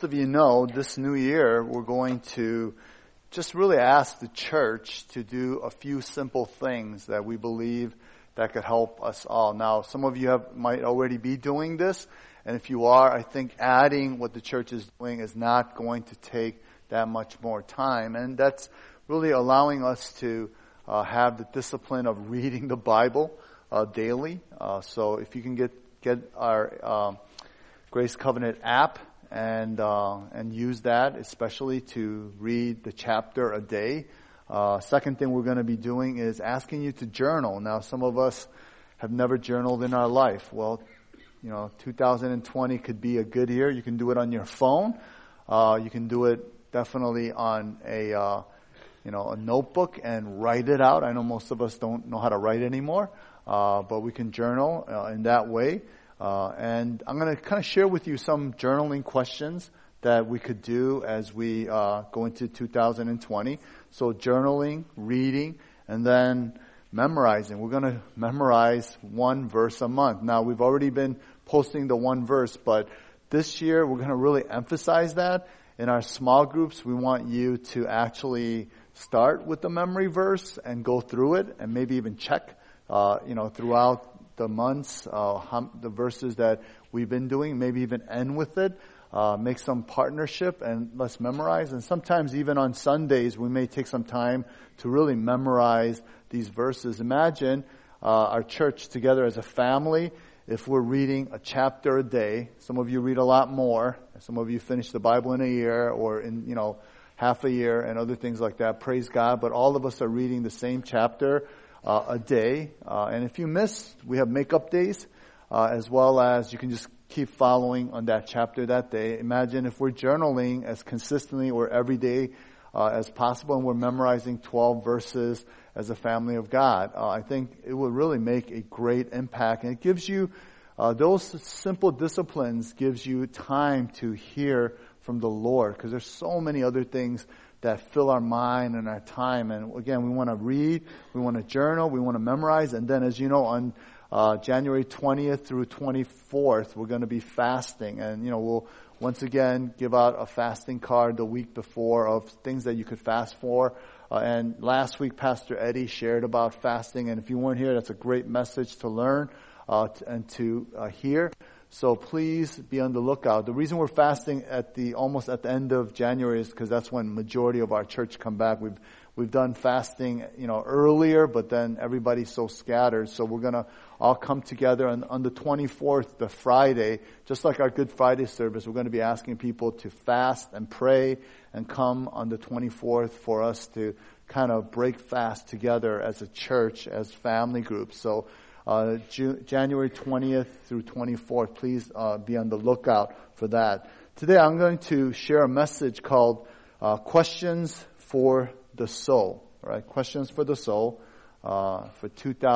most of you know, this new year we're going to just really ask the church to do a few simple things that we believe that could help us all. Now, some of you might already be doing this, and if you are, I think adding what the church is doing is not going to take that much more time, and that's really allowing us to have the discipline of reading the Bible daily. So if you can get our Grace Covenant app and use that, especially to read the chapter a day. Second thing we're going to be doing is asking you to journal. Now, some of us have never journaled in our life. Well, 2020 could be a good year. You can do it on your phone. You can do it definitely on a notebook and write it out. I know most of us don't know how to write anymore, but we can journal in that way. And I'm going to kind of share with you some journaling questions that we could do as we go into 2020. So journaling, reading, and then memorizing. We're going to memorize one verse a month. Now, we've already been posting the one verse, but this year we're going to really emphasize that. In our small groups, we want you to actually start with the memory verse and go through it and maybe even check, throughout the months, the verses that we've been doing, maybe even end with it, make some partnership and let's memorize. And sometimes even on Sundays, we may take some time to really memorize these verses. Imagine our church together as a family. If we're reading a chapter a day, some of you read a lot more. Some of you finish the Bible in a year or in, half a year and other things like that. Praise God. But all of us are reading the same chapter a day. And if you miss, we have makeup days, as well as you can just keep following on that chapter that day. Imagine if we're journaling as consistently or every day as possible and we're memorizing 12 verses as a family of God. I think it will really make a great impact. And it gives you, those simple disciplines gives you time to hear from the Lord, because there's so many other things that fill our mind and our time. And again, we want to read, we want to journal, we want to memorize. And then, as you know, on January 20th through 24th, we're going to be fasting. And, we'll once again give out a fasting card the week before of things that you could fast for. And last week, Pastor Eddie shared about fasting. And if you weren't here, that's a great message to learn and to hear. So please be on the lookout. The reason we're fasting almost at the end of January is because that's when majority of our church come back. We've done fasting, earlier, but then everybody's so scattered. So we're going to all come together on the 24th, the Friday, just like our Good Friday service. We're going to be asking people to fast and pray and come on the 24th for us to kind of break fast together as a church, as family groups. So January 20th through 24th, please be on the lookout for that. Today I'm going to share a message called Questions for the Soul. All right, Questions for the Soul for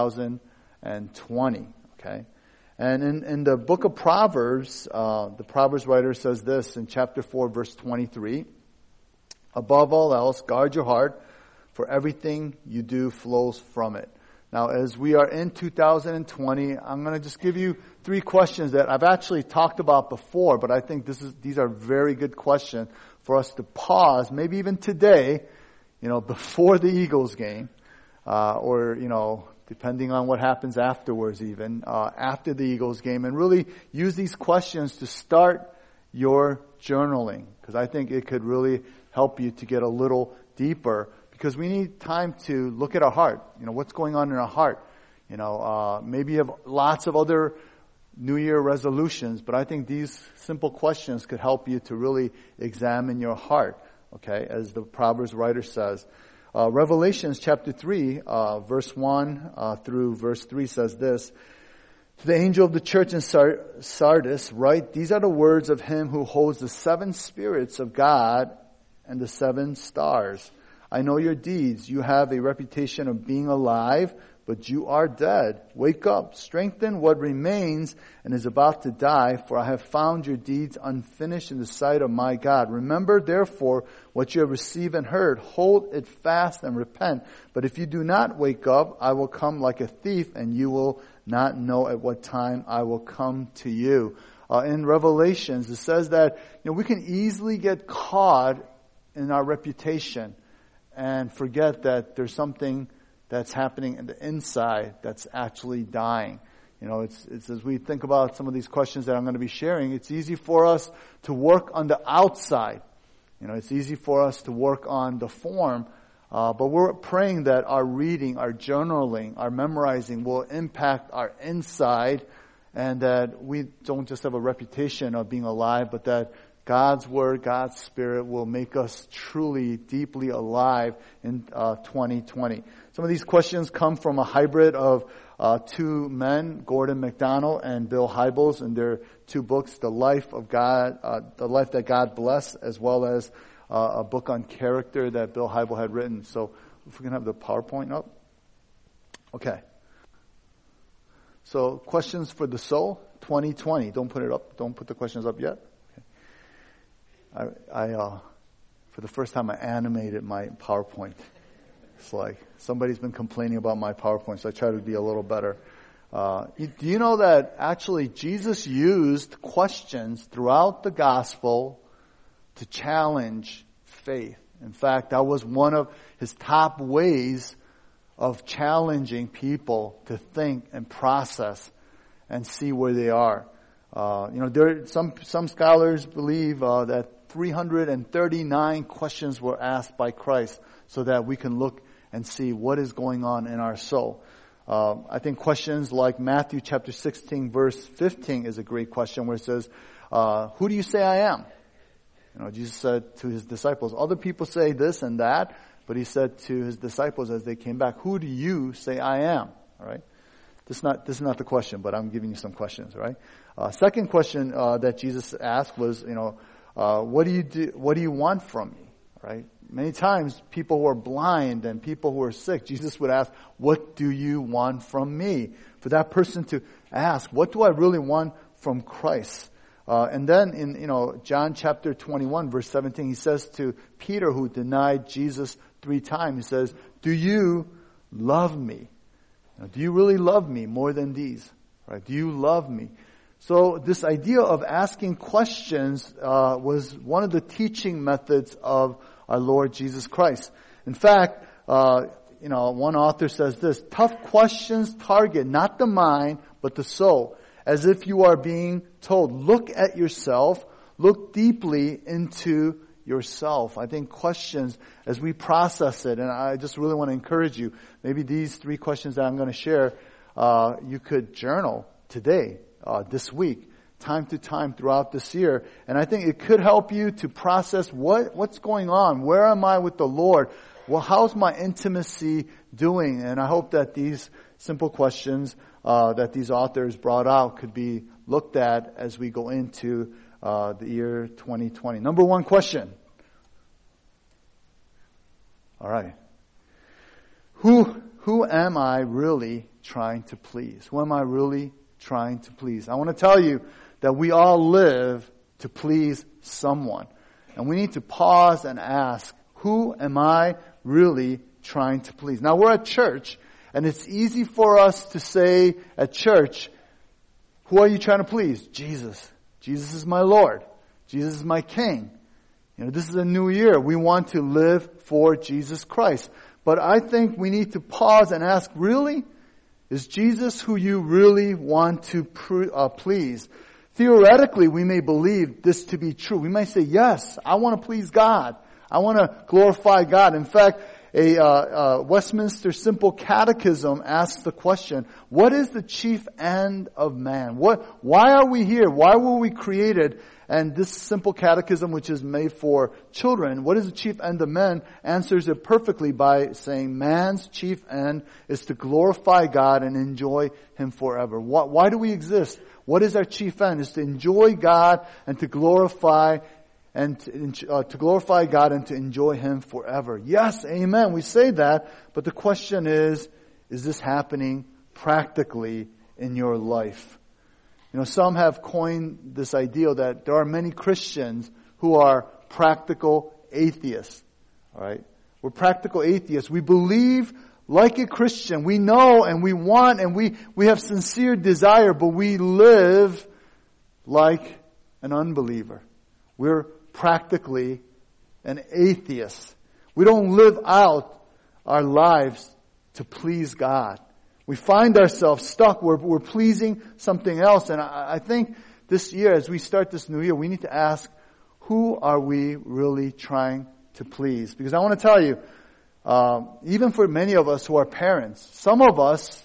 2020. Okay, and in the book of Proverbs, the Proverbs writer says this in chapter 4, verse 23. Above all else, guard your heart, for everything you do flows from it. Now, as we are in 2020, I'm going to just give you 3 questions that I've actually talked about before, but I think these are very good questions for us to pause, maybe even today, before the Eagles game, or, depending on what happens afterwards even, after the Eagles game, and really use these questions to start your journaling, because I think it could really help you to get a little deeper. Because we need time to look at our heart. What's going on in our heart. Maybe you have lots of other New Year resolutions, but I think these simple questions could help you to really examine your heart. Okay, as the Proverbs writer says. Revelations chapter 3, verse 1 through verse 3 says this. To the angel of the church in Sardis, write, these are the words of him who holds the 7 spirits of God and the 7 stars. I know your deeds. You have a reputation of being alive, but you are dead. Wake up, strengthen what remains and is about to die, for I have found your deeds unfinished in the sight of my God. Remember, therefore, what you have received and heard. Hold it fast and repent. But if you do not wake up, I will come like a thief, and you will not know at what time I will come to you. in Revelations, it says that we can easily get caught in our reputation and forget that there's something that's happening in the inside that's actually dying. It's as we think about some of these questions that I'm going to be sharing, it's easy for us to work on the outside. It's easy for us to work on the form, but we're praying that our reading, our journaling, our memorizing will impact our inside, and that we don't just have a reputation of being alive, but that God's Word, God's Spirit will make us truly, deeply alive in 2020. Some of these questions come from a hybrid of two men, Gordon MacDonald and Bill Hybels, in their two books, The Life of God, The Life That God Blessed, as well as a book on character that Bill Hybels had written. So if we can have the PowerPoint up. Okay. So questions for the soul, 2020. Don't put it up. Don't put the questions up yet. Okay. I for the first time, I animated my PowerPoint. It's like somebody's been complaining about my PowerPoint, so I try to be a little better. Do you know that actually Jesus used questions throughout the gospel to challenge faith? In fact, that was one of his top ways of challenging people to think and process and see where they are. Some scholars believe that 339 questions were asked by Christ so that we can look and see what is going on in our soul. I think questions like Matthew chapter 16 verse 15 is a great question where it says, who do you say I am? Jesus said to his disciples, other people say this and that, but he said to his disciples as they came back, who do you say I am? All right. This is not the question, but I'm giving you some questions, right? Second question that Jesus asked was, what do you want from me? Right? Many times people who are blind and people who are sick, Jesus would ask, what do you want from me? For that person to ask, what do I really want from Christ? And then in John chapter 21 verse 17, he says to Peter, who denied Jesus 3 times, he says, do you love me? Do you really love me more than these? Right? Do you love me? So this idea of asking questions was one of the teaching methods of our Lord Jesus Christ. In fact, one author says this, tough questions target not the mind, but the soul. As if you are being told, look at yourself, look deeply into yourself. I think questions, as we process it, and I just really want to encourage you, maybe these 3 questions that I'm going to share, you could journal today, this week, time to time throughout this year. And I think it could help you to process what's going on. Where am I with the Lord? Well, how's my intimacy doing? And I hope that these simple questions that these authors brought out could be looked at as we go into the year 2020. Number 1 question. All right. Who am I really trying to please? Who am I really trying to please? I want to tell you that we all live to please someone. And we need to pause and ask, who am I really trying to please? Now we're at church, and it's easy for us to say at church, who are you trying to please? Jesus. Jesus is my Lord. Jesus is my King. This is a new year. We want to live for Jesus Christ. But I think we need to pause and ask, really? Is Jesus who you really want to please? Theoretically, we may believe this to be true. We may say, yes, I want to please God. I want to glorify God. In fact, a Westminster Simple Catechism asks the question, what is the chief end of man? Why are we here? Why were we created? And this Simple Catechism, which is made for children, what is the chief end of man, answers it perfectly by saying man's chief end is to glorify God and enjoy Him forever. Why do we exist? What is our chief end? Is to enjoy God and to glorify God and to enjoy Him forever. Yes, amen. We say that, but the question is this happening practically in your life? Some have coined this idea that there are many Christians who are practical atheists. All right? We're practical atheists. We believe like a Christian. We know and we want and we have sincere desire, but we live like an unbeliever. We're practically an atheist. We don't live out our lives to please God. We find ourselves stuck. We're pleasing something else. And I think this year, as we start this new year, we need to ask, who are we really trying to please? Because I want to tell you, even for many of us who are parents, some of us,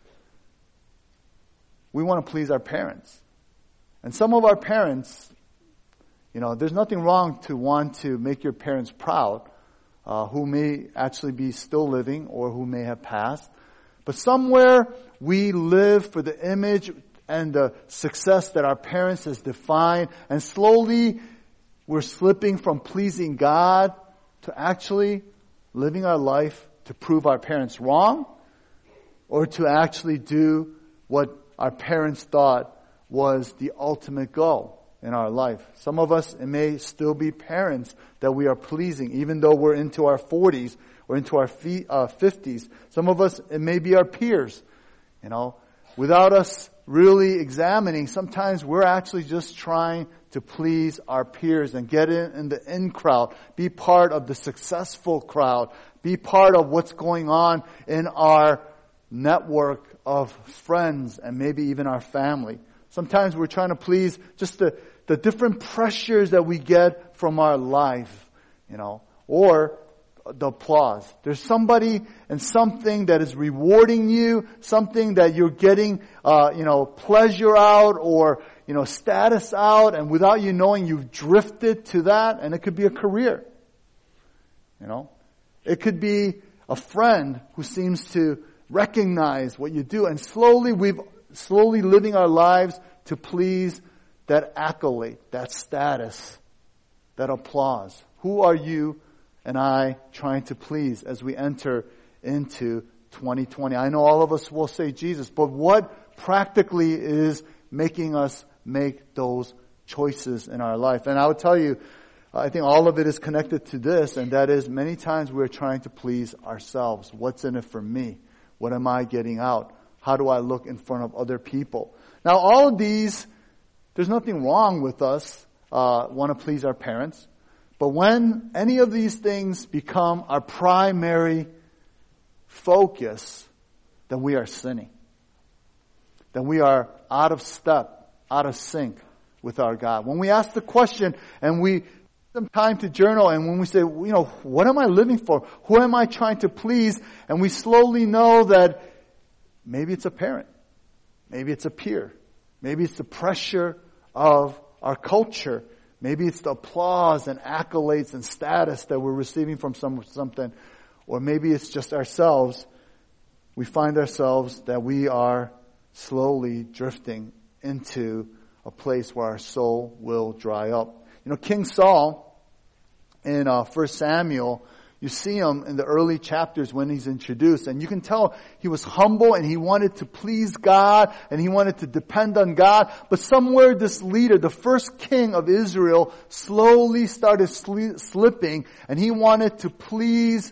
we want to please our parents. And some of our parents, there's nothing wrong to want to make your parents proud, who may actually be still living or who may have passed. But somewhere we live for the image and the success that our parents has defined, and slowly we're slipping from pleasing God to actually living our life to prove our parents wrong, or to actually do what our parents thought was the ultimate goal in our life. Some of us, it may still be parents that we are pleasing, even though we're into our 40s or into our 50s. Some of us, it may be our peers. Without us really examining, sometimes we're actually just trying to please our peers and get in the in crowd, be part of the successful crowd, be part of what's going on in our network of friends and maybe even our family. Sometimes we're trying to please just the different pressures that we get from our life, or the applause. There's somebody and something that is rewarding you, something that you're getting, pleasure out or, status out, and without you knowing, you've drifted to that, and it could be a career. It could be a friend who seems to recognize what you do, and slowly living our lives to please that accolade, that status, that applause. Who are you and I trying to please as we enter into 2020? I know all of us will say Jesus, but what practically is making us make those choices in our life? And I would tell you, I think all of it is connected to this, and that is many times we're trying to please ourselves. What's in it for me? What am I getting out? How do I look in front of other people? Now, all of these, there's nothing wrong with us want to please our parents. But when any of these things become our primary focus, then we are sinning. Then we are out of step, out of sync with our God. When we ask the question and we take some time to journal, and when we say, what am I living for? Who am I trying to please? And we slowly know that maybe it's a parent. Maybe it's a peer. Maybe it's the pressure of our culture. Maybe it's the applause and accolades and status that we're receiving from something. Or maybe it's just ourselves. We find ourselves that we are slowly drifting into a place where our soul will dry up. King Saul in 1 Samuel, you see him in the early chapters when he's introduced, and you can tell he was humble and he wanted to please God and he wanted to depend on God. But somewhere this leader, the first king of Israel, slowly started slipping, and he wanted to please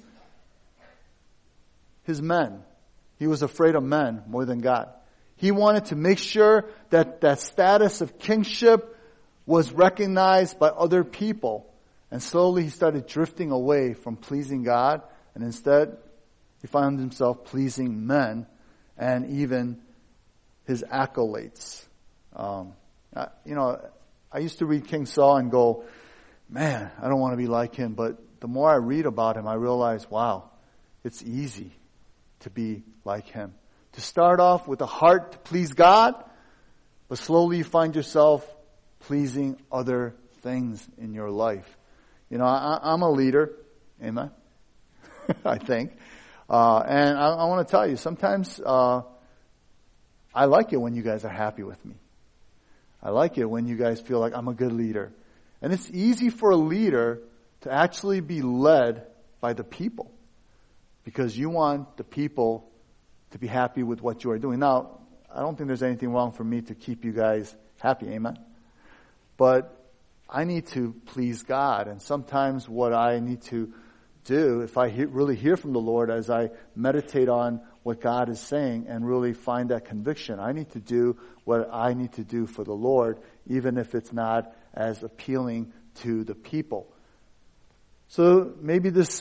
his men. He was afraid of men more than God. He wanted to make sure that that status of kingship was recognized by other people. And slowly he started drifting away from pleasing God, and instead he found himself pleasing men and even his accolades. I used to read King Saul and go, man, I don't want to be like him. But the more I read about him, I realize, wow, it's easy to be like him. To start off with a heart to please God, but slowly you find yourself pleasing other things in your life. I'm a leader. Amen. I think. And I want to tell you, sometimes I like it when you guys are happy with me. I like it when you guys feel like I'm a good leader. And it's easy for a leader to actually be led by the people, because you want the people to be happy with what you are doing. Now, I don't think there's anything wrong for me to keep you guys happy. Amen. But I need to please God. And sometimes what I need to do, if I really hear from the Lord as I meditate on what God is saying and really find that conviction, I need to do what I need to do for the Lord even if it's not as appealing to the people. So maybe this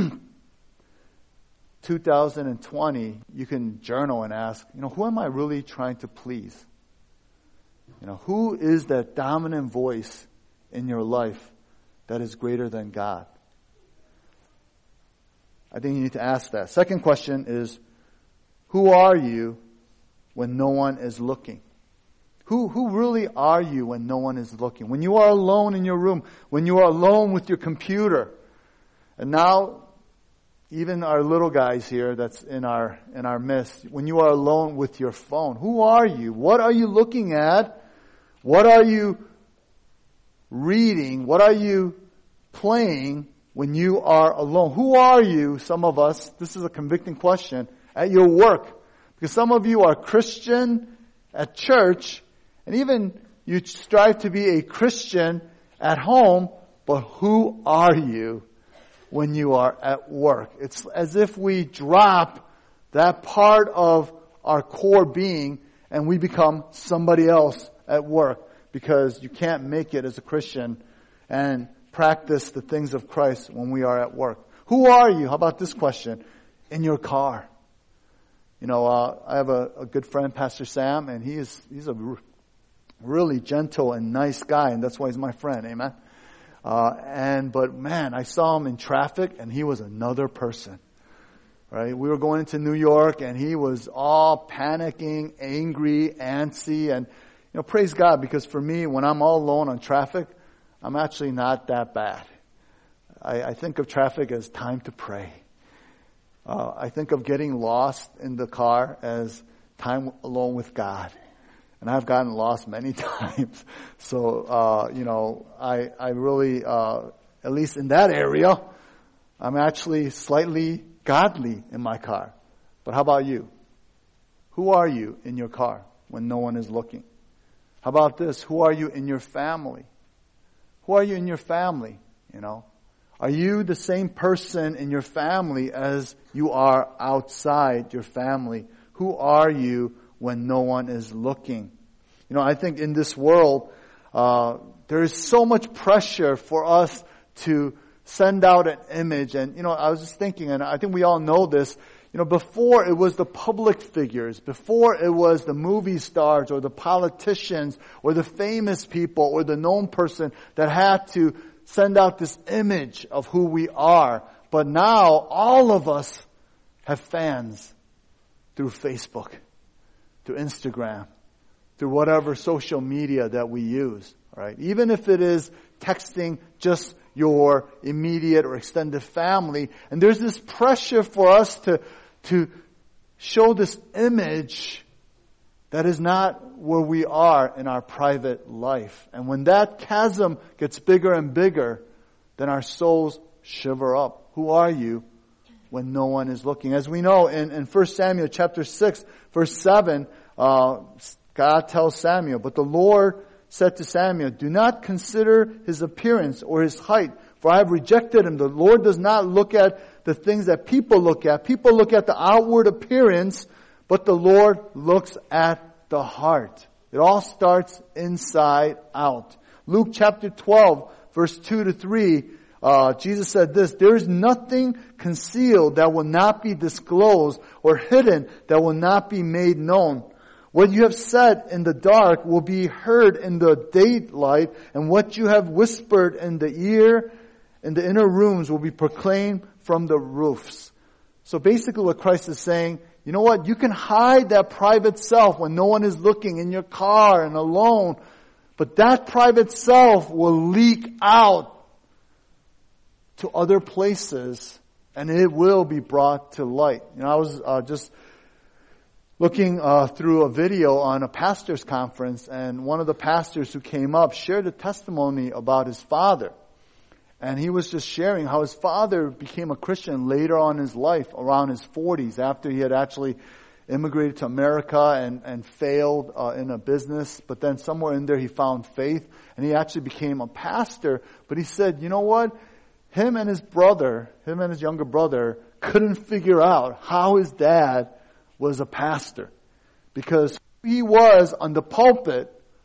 2020, you can journal and ask, who am I really trying to please? Who is that dominant voice in your life that is greater than God? I think you need to ask that. Second question is, who are you when no one is looking? Who really are you when no one is looking? When you are alone in your room, when you are alone with your computer, and now even our little guys here that's in our midst, when you are alone with your phone, who are you? What are you looking at? What are you reading? What are you playing when you are alone? Who are you, some of us, this is a convicting question, at your work? Because some of you are Christian at church, and even you strive to be a Christian at home, but who are you when you are at work? It's as if we drop that part of our core being and we become somebody else at work, because you can't make it as a Christian and practice the things of Christ when we are at work. Who are you? How about this question? In your car. I have a good friend, Pastor Sam, and he's a really gentle and nice guy, and that's why he's my friend. Amen. But man, I saw him in traffic, and he was another person. Right? We were going into New York, and he was all panicking, angry, antsy, and praise God, because for me, when I'm all alone on traffic, I'm actually not that bad. I think of traffic as time to pray. I think of getting lost in the car as time alone with God. And I've gotten lost many times. So, I really, at least in that area, I'm actually slightly godly in my car. But how about you? Who are you in your car when no one is looking? How about this? Who are you in your family? Who are you in your family? Are you the same person in your family as you are outside your family? Who are you when no one is looking? I think in this world, there is so much pressure for us to send out an image. And, I was just thinking, and I think we all know this, before it was the public figures, before it was the movie stars or the politicians or the famous people or the known person that had to send out this image of who we are. But now all of us have fans through Facebook, through Instagram, through whatever social media that we use, right? Even if it is texting just your immediate or extended family. And there's this pressure for us to show this image that is not where we are in our private life. And when that chasm gets bigger and bigger, then our souls shiver up. Who are you when no one is looking? As we know in 1 Samuel chapter 6, verse 7, God tells Samuel, "But the Lord said to Samuel, do not consider his appearance or his height, for I have rejected him." The Lord does not look at the things that people look at. People look at the outward appearance, but the Lord looks at the heart. It all starts inside out. Luke chapter 12, verse 2-3, Jesus said this, "There is nothing concealed that will not be disclosed, or hidden that will not be made known. What you have said in the dark will be heard in the daylight, and what you have whispered in the ear, in the inner rooms, will be proclaimed from the roofs." So basically what Christ is saying, you know what? You can hide that private self when no one is looking in your car and alone, but that private self will leak out to other places, and it will be brought to light. I was just looking through a video on a pastor's conference, and one of the pastors who came up shared a testimony about his father. And he was just sharing how his father became a Christian later on in his life, around his 40s, after he had actually immigrated to America and failed in a business. But then somewhere in there he found faith, and he actually became a pastor. But he said, you know what? Him and his younger brother, couldn't figure out how his dad was a pastor. Because he was on the pulpit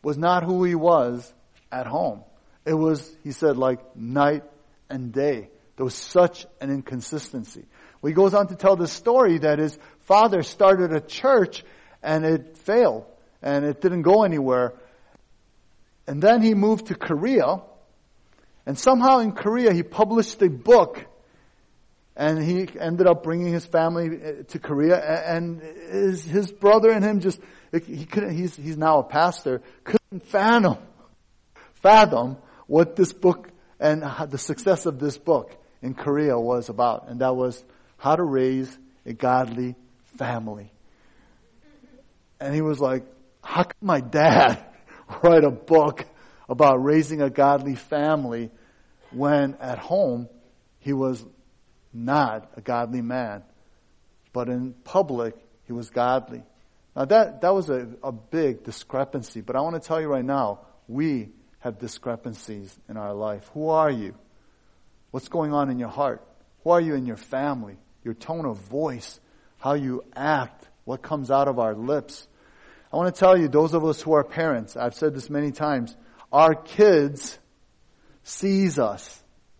was not who he was at home. It was, he said, like night and day. There was such an inconsistency. Well, he goes on to tell the story that his father started a church and it failed and it didn't go anywhere. And then he moved to Korea, and somehow in Korea he published a book, and he ended up bringing his family to Korea, and his brother and him just, he couldn't, he's now a pastor, couldn't fathom what this book and the success of this book in Korea was about. And that was how to raise a godly family. And he was like, how could my dad write a book about raising a godly family when at home he was not a godly man, but in public he was godly? Now that was a big discrepancy, but I want to tell you right now, we have discrepancies in our life. Who are you? What's going on in your heart? Who are you in your family? Your tone of voice, how you act, what comes out of our lips. I want to tell you, those of us who are parents, I've said this many times, our kids sees us.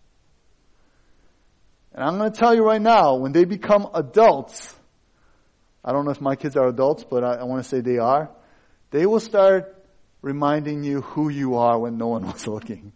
And I'm going to tell you right now, when they become adults, I don't know if my kids are adults, but I want to say they are, they will start reminding you who you are when no one was looking.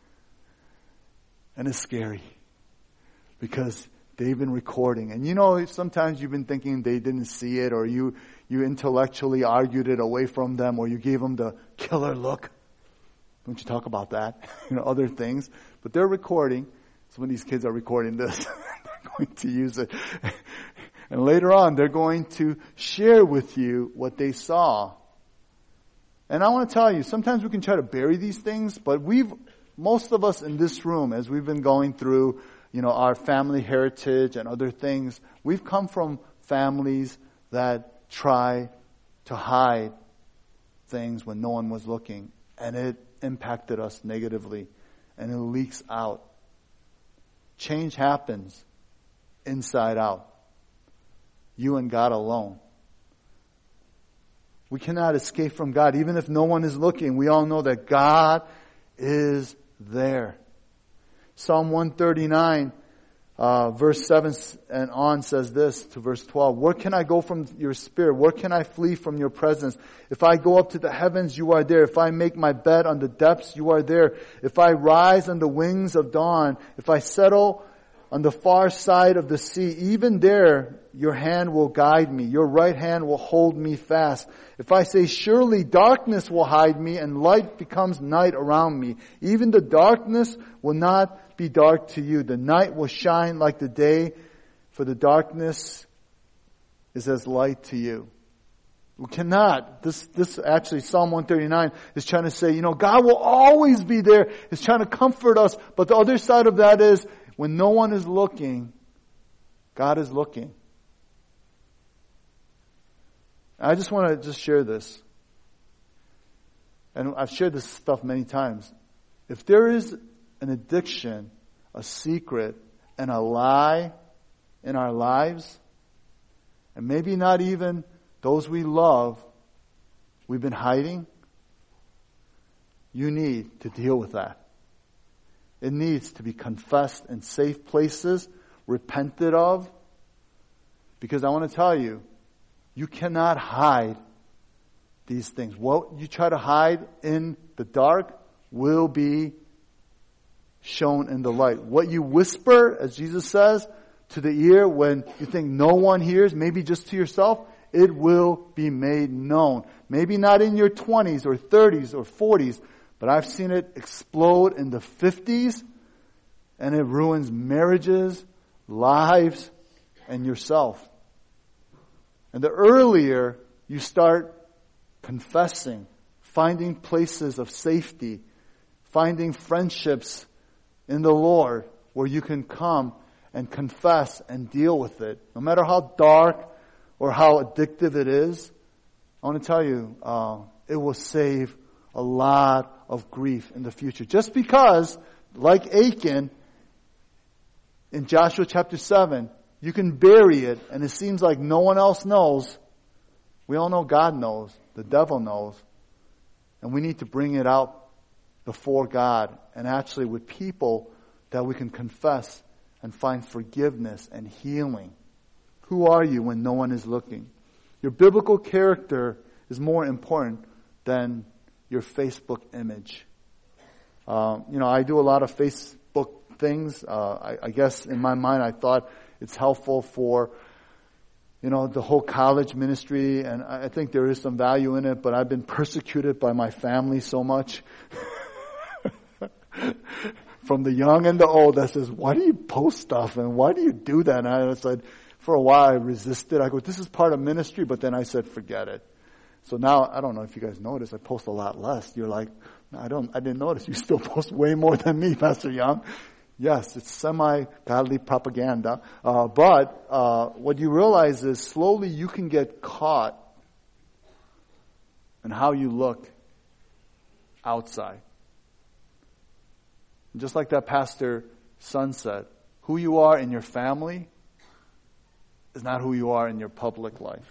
And it's scary, because they've been recording. And you know, sometimes you've been thinking they didn't see it, or you intellectually argued it away from them, or you gave them the killer look. Don't you talk about that? Other things. But they're recording. Some of these kids are recording this. They're going to use it. And later on, they're going to share with you what they saw. And I want to tell you, sometimes we can try to bury these things, but most of us in this room, as we've been going through, our family heritage and other things, we've come from families that try to hide things when no one was looking. And it impacted us negatively. And it leaks out. Change happens inside out. You and God alone. We cannot escape from God. Even if no one is looking, we all know that God is there. Psalm 139, verse 7 and on says this to verse 12. Where can I go from your spirit? Where can I flee from your presence? If I go up to the heavens, you are there. If I make my bed on the depths, you are there. If I rise on the wings of dawn, if I settle on the far side of the sea, even there your hand will guide me. Your right hand will hold me fast. If I say, surely darkness will hide me and light becomes night around me, even the darkness will not be dark to you. The night will shine like the day, for the darkness is as light to you. We cannot. This actually, Psalm 139 is trying to say, God will always be there. It's trying to comfort us. But the other side of that is, when no one is looking, God is looking. I just want to share this. And I've shared this stuff many times. If there is an addiction, a secret, and a lie in our lives, and maybe not even those we love, we've been hiding, you need to deal with that. It needs to be confessed in safe places, repented of. Because I want to tell you, you cannot hide these things. What you try to hide in the dark will be shown in the light. What you whisper, as Jesus says, to the ear when you think no one hears, maybe just to yourself, it will be made known. Maybe not in your 20s or 30s or 40s, but I've seen it explode in the 50s, and it ruins marriages, lives, and yourself. And the earlier you start confessing, finding places of safety, finding friendships in the Lord where you can come and confess and deal with it, no matter how dark or how addictive it is, I want to tell you, it will save a lot of grief in the future. Just because, like Achan, in Joshua chapter 7, you can bury it and it seems like no one else knows. We all know God knows. The devil knows. And we need to bring it out before God and actually with people that we can confess and find forgiveness and healing. Who are you when no one is looking? Your biblical character is more important than your Facebook image. I do a lot of Facebook things. I guess in my mind I thought it's helpful for, the whole college ministry, and I think there is some value in it, but I've been persecuted by my family so much. From the young and the old that says, why do you post stuff and why do you do that? And I said, for a while I resisted. I go, this is part of ministry, but then I said, forget it. So now, I don't know if you guys notice, I post a lot less. You're like, I didn't notice. You still post way more than me, Pastor Young. Yes, it's semi-godly propaganda. But what you realize is slowly you can get caught in how you look outside. And just like that pastor's son said, who you are in your family is not who you are in your public life.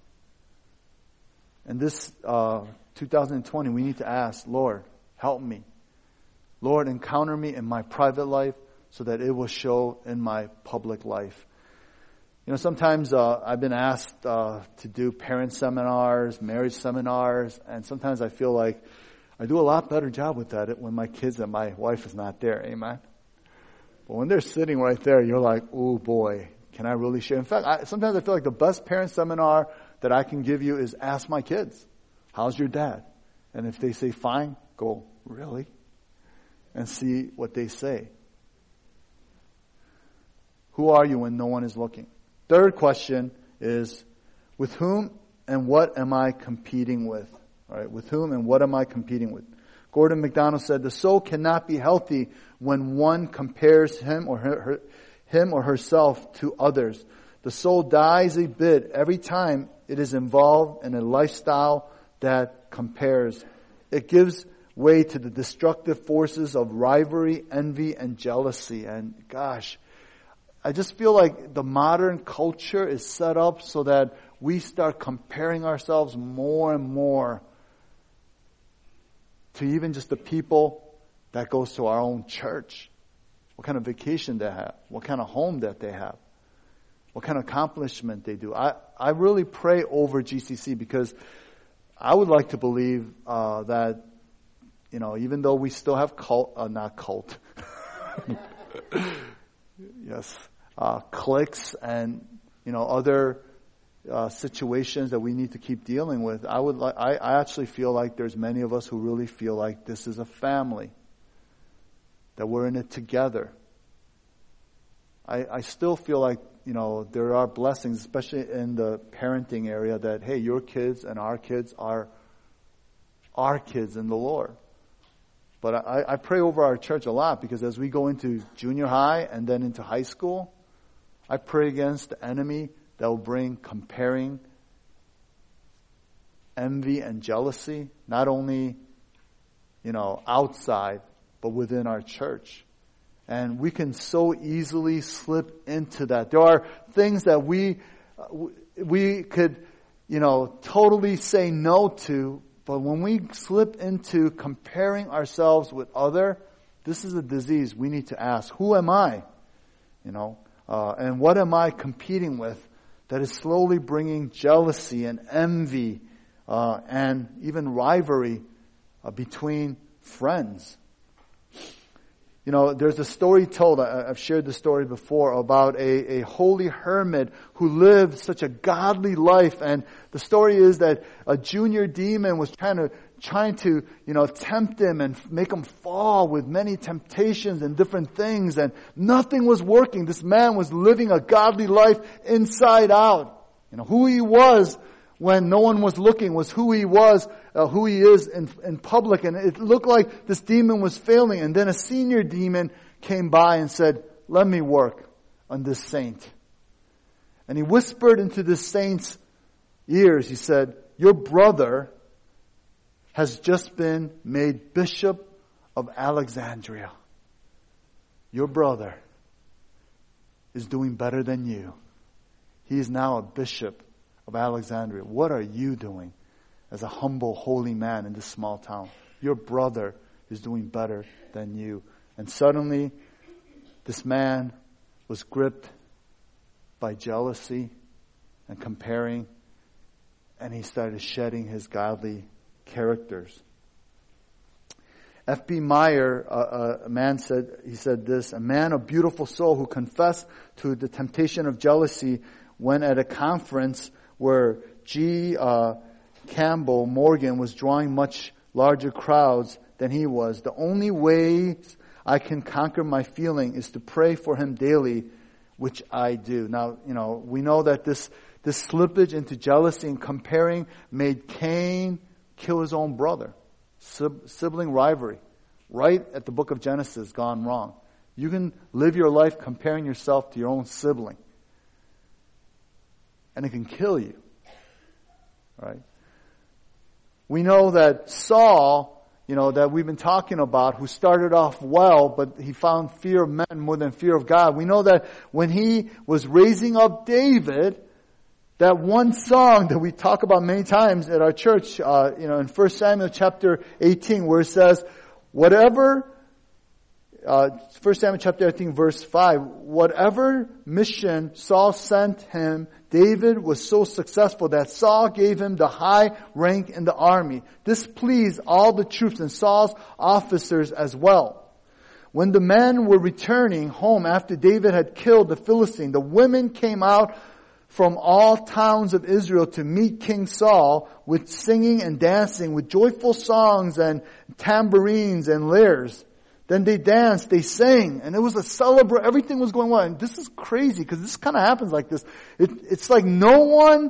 And this 2020, we need to ask, Lord, help me. Lord, encounter me in my private life so that it will show in my public life. Sometimes I've been asked to do parent seminars, marriage seminars, and sometimes I feel like I do a lot better job with that when my kids and my wife is not there. Amen? But when they're sitting right there, you're like, oh boy, can I really share? In fact, sometimes I feel like the best parent seminar that I can give you is ask my kids, how's your dad? And if they say fine, go, really? And see what they say. Who are you when no one is looking? Third question is, with whom and what am I competing with? All right, with whom and what am I competing with? Gordon MacDonald said, the soul cannot be healthy when one compares him or herself to others. The soul dies a bit every time it is involved in a lifestyle that compares. It gives way to the destructive forces of rivalry, envy, and jealousy. And gosh, I just feel like the modern culture is set up so that we start comparing ourselves more and more to even just the people that goes to our own church. What kind of vacation they have, what kind of home that they have, what kind of accomplishment they do. I really pray over GCC because I would like to believe that, even though we still have cliques and, other situations that we need to keep dealing with. I actually feel like there's many of us who really feel like this is a family, that we're in it together. I still feel like, there are blessings, especially in the parenting area, that, hey, your kids and our kids are our kids in the Lord. But I pray over our church a lot because as we go into junior high and then into high school, I pray against the enemy that will bring comparing, envy, and jealousy, not only, outside, but within our church. And we can so easily slip into that. There are things that we could, totally say no to, but when we slip into comparing ourselves with other, this is a disease we need to ask. Who am I? And what am I competing with that is slowly bringing jealousy and envy and even rivalry between friends? There's a story told, I've shared the story before, about a holy hermit who lived such a godly life. And the story is that a junior demon was trying to tempt him and make him fall with many temptations and different things. And nothing was working. This man was living a godly life inside out. Who he was when no one was looking was who he was, who he is in public. And it looked like this demon was failing. And then a senior demon came by and said, let me work on this saint. And he whispered into this saint's ears. He said, your brother has just been made Bishop of Alexandria. Your brother is doing better than you. He is now a bishop of Alexandria. What are you doing? as a humble, holy man in this small town. Your brother is doing better than you. And suddenly, this man was gripped by jealousy and comparing, and he started shedding his godly characters. F.B. Meyer, a man said this, a man of beautiful soul who confessed to the temptation of jealousy when at a conference where G. Campbell Morgan was drawing much larger crowds than he was. The only way I can conquer my feeling is to pray for him daily, which I do. Now, we know that this slippage into jealousy and comparing made Cain kill his own brother. Sibling rivalry. Right at the book of Genesis, gone wrong. You can live your life comparing yourself to your own sibling. And it can kill you. Right? We know that Saul, that we've been talking about, who started off well, but he found fear of men more than fear of God. We know that when he was raising up David, that one song that we talk about many times at our church, in 1 Samuel chapter 18, where it says, 1 Samuel chapter 18 verse 5, whatever mission Saul sent him, David was so successful that Saul gave him the high rank in the army. This pleased all the troops and Saul's officers as well. When the men were returning home after David had killed the Philistine, the women came out from all towns of Israel to meet King Saul with singing and dancing, with joyful songs and tambourines and lyres. Then they danced, they sang, and it was a celebration. Everything was going well. And this is crazy because this kind of happens like this. It's like no one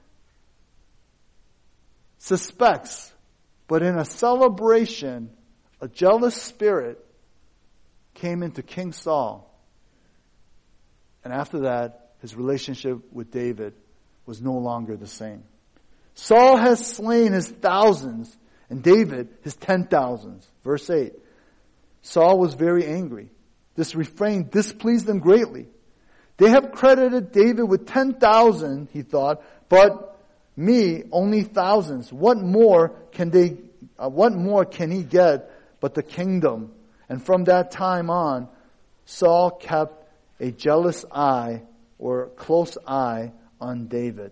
suspects, but in a celebration, a jealous spirit came into King Saul. And after that, his relationship with David was no longer the same. Saul has slain his thousands, and David his 10,000s. Verse 8. Saul was very angry. This refrain displeased him greatly. They have credited David with 10,000, he thought, but me only thousands. What more can he get but the kingdom? And from that time on, Saul kept a jealous eye or close eye on David.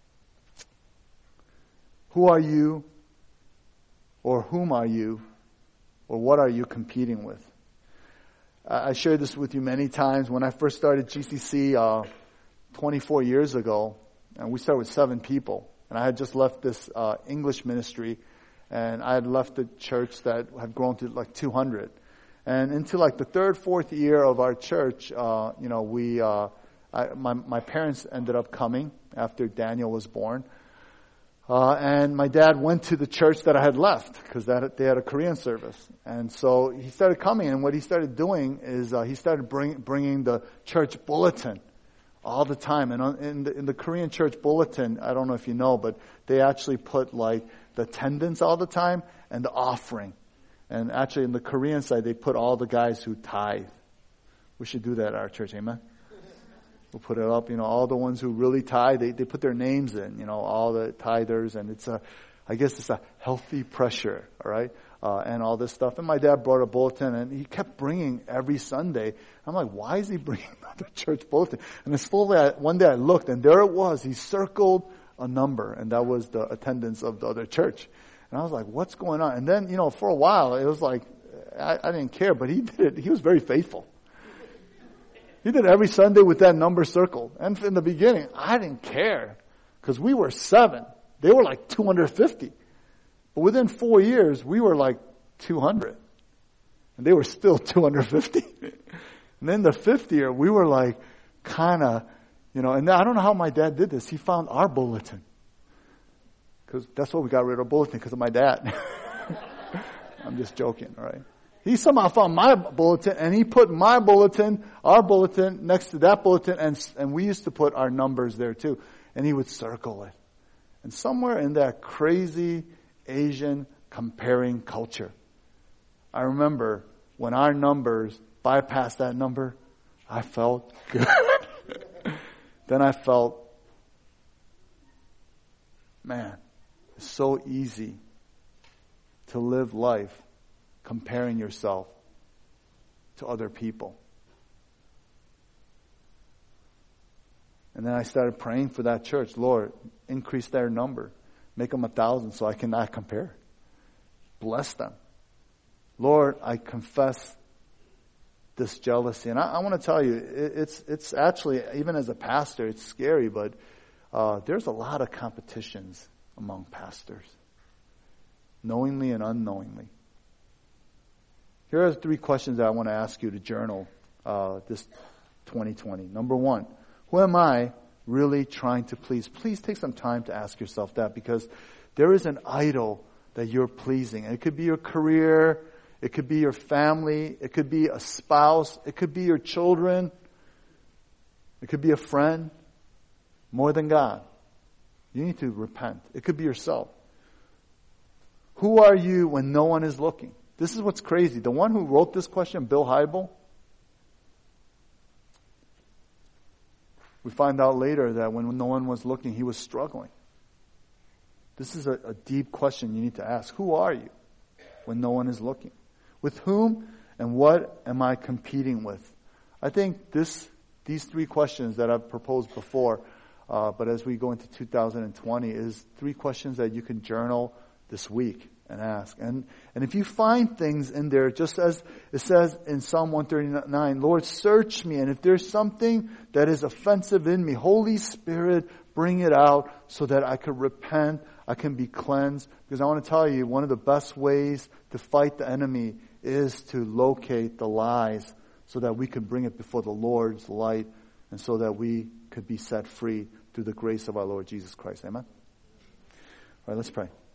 Who are you? Or whom are you? Or what are you competing with? I shared this with you many times. When I first started GCC 24 years ago, and we started with 7 people, and I had just left this English ministry, and I had left the church that had grown to like 200. And into like the 3rd, 4th year of our church, my parents ended up coming after Daniel was born. And my dad went to the church that I had left because they had a Korean service. And so he started coming, and what he started doing is he started bringing the church bulletin all the time. And in the Korean church bulletin, I don't know if you know, but they actually put like the attendance all the time and the offering. And actually in the Korean side, they put all the guys who tithe. We should do that at our church, amen? We'll put it up, all the ones who really tithe, they put their names in, all the tithers, and I guess it's a healthy pressure, all right? And all this stuff. And my dad brought a bulletin, and he kept bringing every Sunday. I'm like, why is he bringing the church bulletin? And then slowly, one day I looked, and there it was. He circled a number, and that was the attendance of the other church. And I was like, what's going on? And then, for a while, it was like, I didn't care, but he did it. He was very faithful. He did every Sunday with that number circled. And in the beginning, I didn't care because we were 7. They were like 250. But within 4 years, we were like 200. And they were still 250. And then the 5th year, we were like kind of, and I don't know how my dad did this. He found our bulletin. Because that's why we got rid of bulletin, because of my dad. I'm just joking, all right? He somehow found my bulletin, and he put my bulletin, our bulletin, next to that bulletin, and we used to put our numbers there too. And he would circle it. And somewhere in that crazy Asian comparing culture, I remember when our numbers bypassed that number, I felt good. Then I felt, man, It's so easy to live life comparing yourself to other people. And then I started praying for that church. Lord, increase their number. Make them 1,000 so I cannot compare. Bless them. Lord, I confess this jealousy. And I want to tell you, it's actually, even as a pastor, it's scary, but there's a lot of competitions among pastors, knowingly and unknowingly. Here are 3 questions that I want to ask you to journal this 2020. Number 1, who am I really trying to please? Please take some time to ask yourself that, because there is an idol that you're pleasing. And it could be your career, it could be your family, it could be a spouse, it could be your children, it could be a friend, more than God. You need to repent. It could be yourself. Who are you when no one is looking? This is what's crazy. The one who wrote this question, Bill Hybel, we find out later that when no one was looking, he was struggling. This is a deep question you need to ask. Who are you when no one is looking? With whom and what am I competing with? I think these 3 questions that I've proposed before, but as we go into 2020, is 3 questions that you can journal this week and ask. And if you find things in there, just as it says in Psalm 139, Lord, search me, and if there's something that is offensive in me, Holy Spirit, bring it out so that I could repent, I can be cleansed. Because I want to tell you, one of the best ways to fight the enemy is to locate the lies so that we can bring it before the Lord's light, and so that we could be set free through the grace of our Lord Jesus Christ. Amen? All right, let's pray.